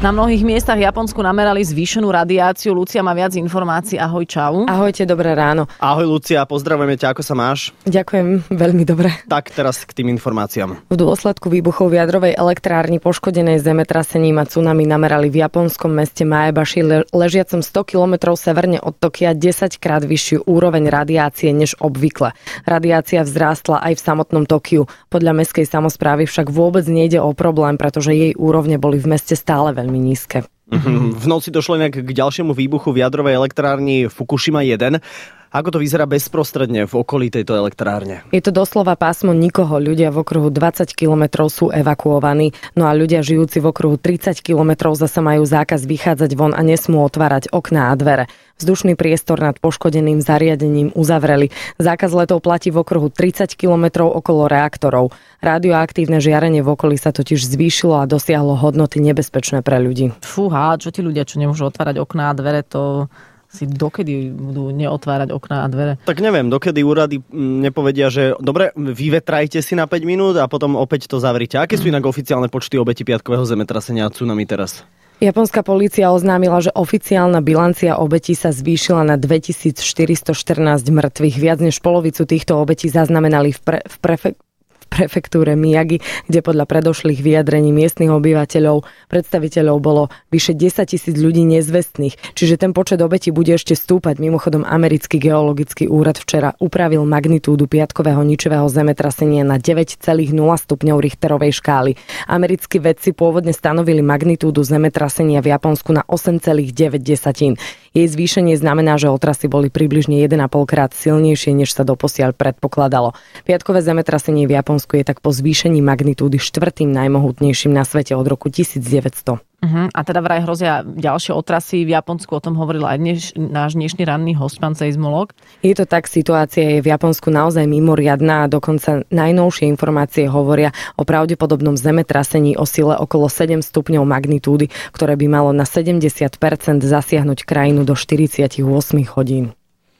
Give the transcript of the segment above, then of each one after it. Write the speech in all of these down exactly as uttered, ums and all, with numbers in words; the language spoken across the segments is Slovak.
Na mnohých miestach Japonsku namerali zvýšenú radiáciu. Lucia má viac informácií. Ahoj, čau. Ahojte, dobré ráno. Ahoj, Lucia, pozdravujeme ťa, ako sa máš? Ďakujem, veľmi dobre. Tak teraz k tým informáciám. V dôsledku výbuchov v jadrovej elektrárni poškodenej zemetrasením a tsunami namerali v japonskom meste Maebashi, le- ležiacom sto kilometrov severne od Tokia, desaťkrát vyššiu úroveň radiácie než obvykle. Radiácia vzrástla aj v samotnom Tokiu. Podľa mestskej samosprávy však vôbec nejde o problém, pretože jej úrovne boli v meste stále veľmi nízke. V noci došlo inak k ďalšiemu výbuchu v jadrovej elektrárni Fukushima jeden. Ako to vyzerá bezprostredne v okolí tejto elektrárne? Je to doslova pásmo nikoho. Ľudia v okruhu dvadsať kilometrov sú evakuovaní, no a ľudia žijúci v okruhu tridsať kilometrov zasa majú zákaz vychádzať von a nesmú otvárať okná a dvere. Vzdušný priestor nad poškodeným zariadením uzavreli. Zákaz letov platí v okruhu tridsať kilometrov okolo reaktorov. Radioaktívne žiarenie v okolí sa totiž zvýšilo a dosiahlo hodnoty nebezpečné pre ľudí. Fúha, čo tí ľudia, čo nemôžu otvárať okná a dvere, to si dokedy budú neotvárať okná a dvere? Tak neviem, dokedy úrady nepovedia, že dobre, vyvetrajte si na päť minút a potom opäť to zavrite. Aké sú inak oficiálne počty obetí piatkového zemetrasenia a tsunami teraz? Japonská polícia oznámila, že oficiálna bilancia obetí sa zvýšila na dvetisícštyristoštrnásť mŕtvych. Viac než polovicu týchto obetí zaznamenali v, pre, v prefek- prefektúre Miyagi, kde podľa predošlých vyjadrení miestnych obyvateľov, predstaviteľov bolo vyše desaťtisíc ľudí nezvestných, čiže ten počet obetí bude ešte stúpať. Mimochodom, americký geologický úrad včera upravil magnitúdu piatkového ničivého zemetrasenia na deväť celá nula stupňov Richterovej škály. Americkí vedci pôvodne stanovili magnitúdu zemetrasenia v Japonsku na osem celá deväť desatín. Jej zvýšenie znamená, že otrasy boli približne jeden a pol krát silnejšie, než sa doposiaľ predpokladalo. Piatkové zemetrasenie v Japonsku je tak po zvýšení magnitúdy štvrtým najmohutnejším na svete od roku tisícdeväťsto. Uh-huh. A teda vraj hrozia ďalšie otrasy v Japonsku, o tom hovoril aj dneš, náš dnešný ranný host, pán seizmológ. Je to tak, situácia je v Japonsku naozaj mimoriadna a dokonca najnovšie informácie hovoria o pravdepodobnom zemetrasení o sile okolo sedem stupňov magnitúdy, ktoré by malo na sedemdesiat percent zasiahnuť krajinu do štyridsaťosem hodín.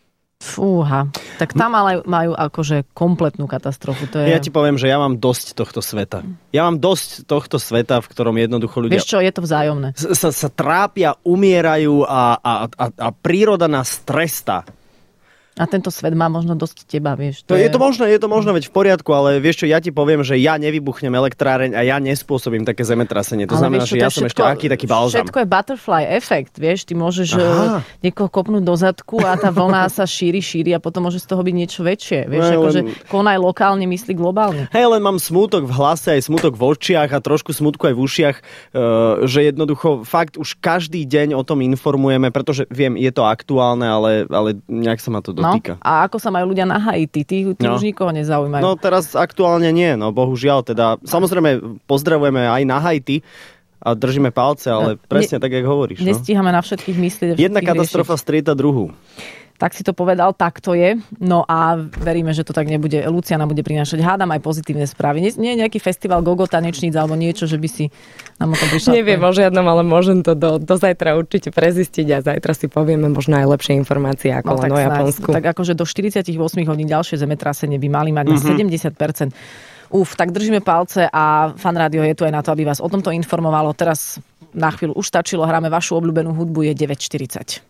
Fúha, tak tam ale majú akože kompletnú katastrofu. To je... Ja ti poviem, že ja mám dosť tohto sveta. Ja mám dosť tohto sveta, v ktorom jednoducho ľudia... Vieš čo, je to vzájomné. Sa, sa trápia, umierajú a, a, a, a príroda nás trestá. A tento svet má možno dosť teba, vieš. To je... je to možné, je to možné, veď v poriadku, ale vieš čo, ja ti poviem, že ja nevybuchnem elektráreň a ja nespôsobím také zemetrasenie. To ale znamená, vieš čo, že ja som ešte aký taký balzam. Všetko je butterfly efekt, vieš, ty môžeš Aha. niekoho kopnúť do zadku a tá vlna sa šíri, šíri a potom môže z toho byť niečo väčšie. Vieš, no, akože len... konaj lokálne, myslí globálne. Hej, len mám smútok v hlase, aj smútok v očiach a trošku smútku aj v ušiach, že jednoducho fakt už každý deň o tom informujeme, pretože viem, je to aktuálne, ale, ale nejak sa ma to No, týka. a ako sa majú ľudia na Haiti? Tí, tí no. už nikoho nezaujímajú. No teraz aktuálne nie, no bohužiaľ. Teda, samozrejme pozdravujeme aj na Haiti a držíme palce, ale presne ne, tak, jak hovoríš. Nestíhame no? na všetkých myslieť. Jedna katastrofa strieda druhú. Tak si to povedal, tak to je. No a veríme, že to tak nebude. Luciana bude prinášať, hádam, aj pozitívne správy. Nie, nie je nejaký festival Gogo tanečníc alebo niečo, že by si nám o tom prišla? Neviem o žiadnom, ale môžem to do, do zajtra určite prezistiť a zajtra si povieme možno aj lepšie informácie ako no, len o Japonsku. Tak akože do štyridsaťosem hodín ďalšie zemetrasenie by mali mať mm-hmm. na sedemdesiat percent. Uf, tak držíme palce a Fan Rádio je tu aj na to, aby vás o tomto informovalo. Teraz na chvíľu už stačilo, hráme vašu obľúbenú hudbu, je deväť štyridsať.